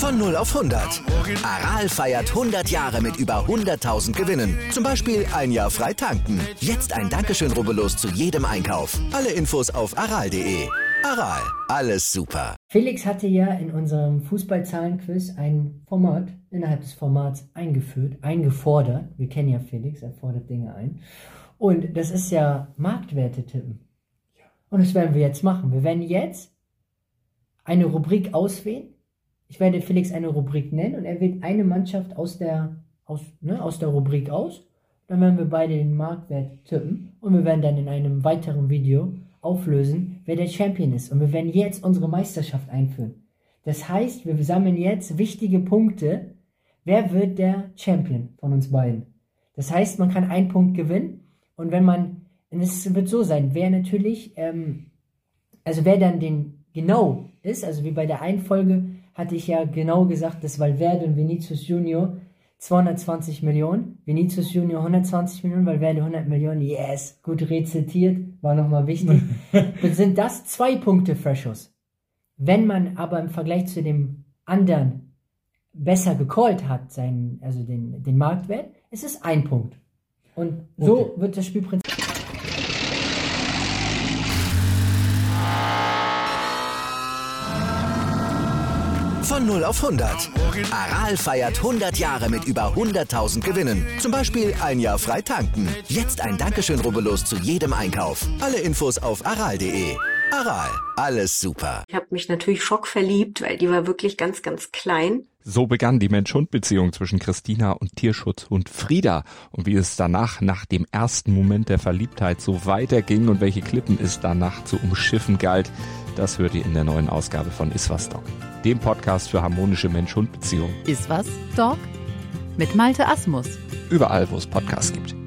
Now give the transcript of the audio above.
Von 0 auf 100. Aral feiert 100 Jahre mit über 100.000 Gewinnen. Zum Beispiel ein Jahr frei tanken. Jetzt ein Dankeschön, rubbellos zu jedem Einkauf. Alle Infos auf aral.de. Aral, alles super. Felix hatte ja in unserem Fußballzahlenquiz ein Format innerhalb des Formats eingefordert. Wir kennen ja Felix, er fordert Dinge ein. Und das ist ja Marktwerte tippen. Und das werden wir jetzt machen. Wir werden jetzt eine Rubrik auswählen. Ich werde Felix eine Rubrik nennen und er wählt eine Mannschaft aus der Rubrik aus. Dann werden wir beide den Marktwert tippen und wir werden dann in einem weiteren Video auflösen, wer der Champion ist. Und wir werden jetzt unsere Meisterschaft einführen. Das heißt, wir sammeln jetzt wichtige Punkte. Wer wird der Champion von uns beiden? Das heißt, man kann einen Punkt gewinnen und es wird so sein, wer natürlich, wer dann den genau ist, also wie bei der einen Folge hatte ich ja genau gesagt, dass Valverde und Vinicius Junior 220 Millionen, Vinicius Junior 120 Millionen, Valverde 100 Millionen, yes, gut rezitiert, war nochmal wichtig. Sind das 2 Punkte Freshes. Wenn man aber im Vergleich zu dem anderen besser gecallt hat, den Marktwert, ist es 1 Punkt. Und so wird das Spielprinzip. Von 0 auf 100. Aral feiert 100 Jahre mit über 100.000 Gewinnen. Zum Beispiel ein Jahr frei tanken. Jetzt ein Dankeschön, rubbellos zu jedem Einkauf. Alle Infos auf aral.de. Aral, alles super. Ich habe mich natürlich schockverliebt, weil die war wirklich ganz, ganz klein. So begann die Mensch-Hund-Beziehung zwischen Christina und Tierschutzhund Frieda. Und wie es danach, nach dem ersten Moment der Verliebtheit, so weiterging und welche Klippen es danach zu umschiffen galt, das hört ihr in der neuen Ausgabe von Iswas Dog, dem Podcast für harmonische Mensch-Hund-Beziehungen. Iswas Dog mit Malte Asmus. Überall, wo es Podcasts gibt.